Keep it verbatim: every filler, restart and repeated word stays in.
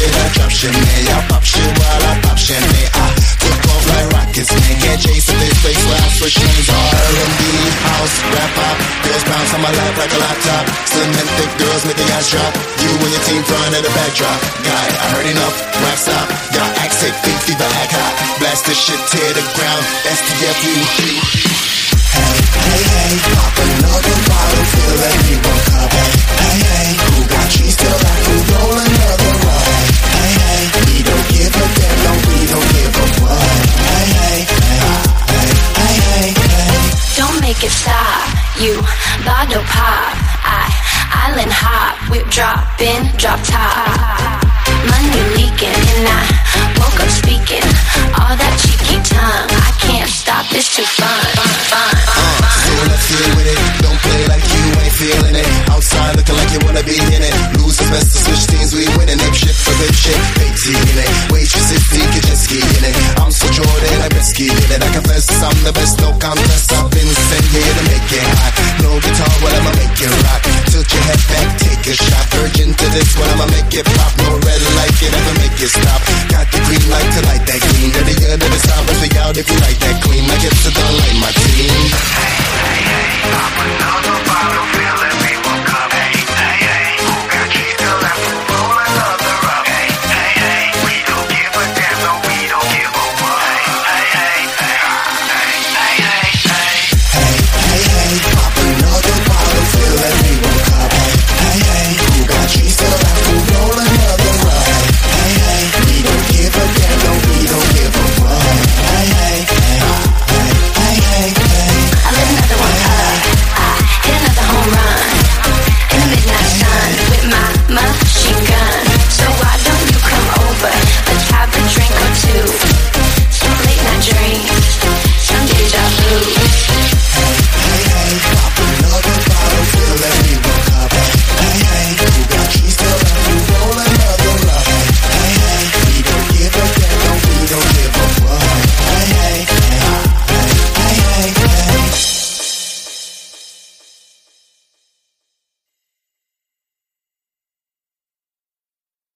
with a drop shimmy. I pop shit while I pop shimmy. I took off like rockets, man. Can't chase at this place where I switch lanes. R and B, house, rap pop. Girls bounce on my lap like a laptop. Slim and thick girls make the ass drop. You and your team front of the backdrop. Guy, I heard enough, rap stop. Y'all act sick, think fever, act hot. Blast this shit, tear the ground. S T F U. Hey, hey, hey, pop another bottle, feel like we won't cup. Hey, hey, who got cheese till I can roll another one? Hey, hey, we don't give a damn, no, we don't give a what. Hey, hey, hey, hey, hey, hey, hey. Don't make it stop, you bottle pop. I island hop, whip dropping, drop top. Money leaking and I woke up speaking all that cheeky tongue. I can't stop, it's too fun, fun, fun, fun, fun. So let's feel with it, don't play like you ain't feeling it. Outside looking like you wanna be in it. Losers best to switch teams, we winning it. Shit for good shit, big T in it. Waitresses, think you jet ski in it. I'm so Jordan, I best ski in it. I confess I'm the best, no contest. I've been sent here to make it hot. No guitar, well I'ma make it rock. Tilt your head back, take a shot. Virgin to this, well I'ma make it pop.